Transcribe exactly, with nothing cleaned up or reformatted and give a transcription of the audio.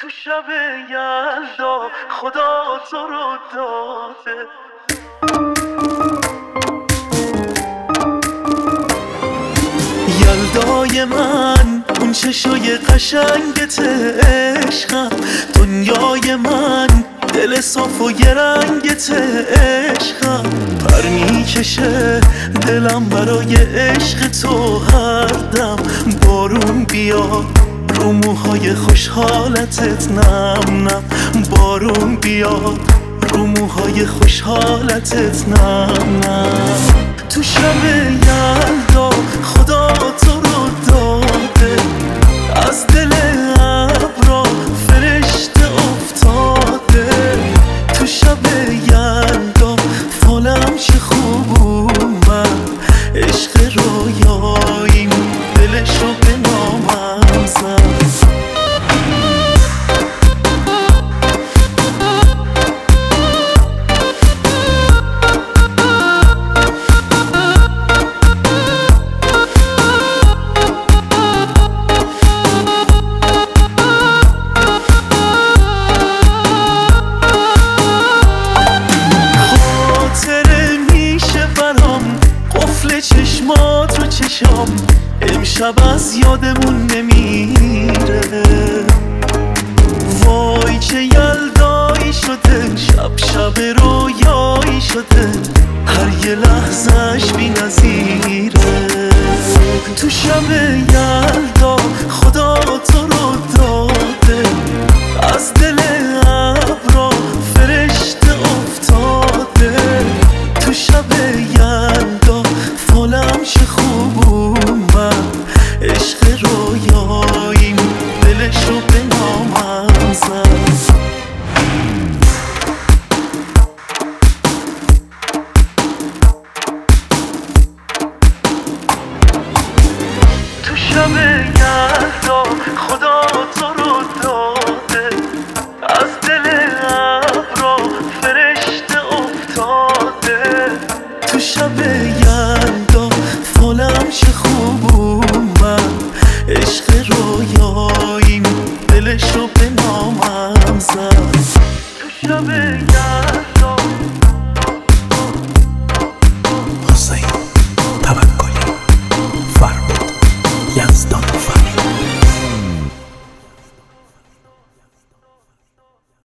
تو شب یلدا خدا تو رو داده. یلدای من اون چشای قشنگت عشقم، دنیای من دل صاف و یه رنگت عشقم. پر میکشه دلم برای عشق تو هر دم، بارون بیاد رو موهای خوشحالتت نم نم، بارون بیاد رو موهای خوشحالتت نم نم. تو شب یلدا خدا تو رو داده، از دل ابرا فرشته افتاده. تو شب یلدا فالم چه خوب اومد، عشق رویاییم دلشو به نامم زد. چشمات رو چشم امشب از یادمون نمیره، وای چه یلدایی شده، شب شب رویایی شده، هر یه لحظهش بی نظیره. تو شب یلدا خدا تو رو داده، از دل ابرا فرشته افتاده. تو شب یلدا فالم چه خوب اومد، عشق رویاییم دلشو به نامم زد. تو شب یلدا